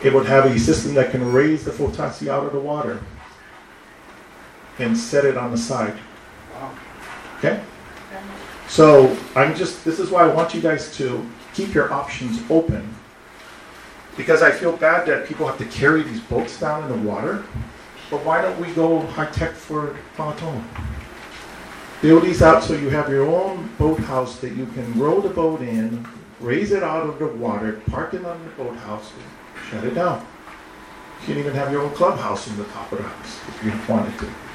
It would have a system that can raise the Fotassi out of the water and set it on the side. Wow. Okay? So this is why I want you guys to keep your options open, because I feel bad that people have to carry these boats down in the water. But why don't we go high-tech for Palatoma? Build these out so you have your own boathouse that you can row the boat in, raise it out of the water, park it on the boathouse, and shut it down. You can even have your own clubhouse in the top of the house if you wanted to.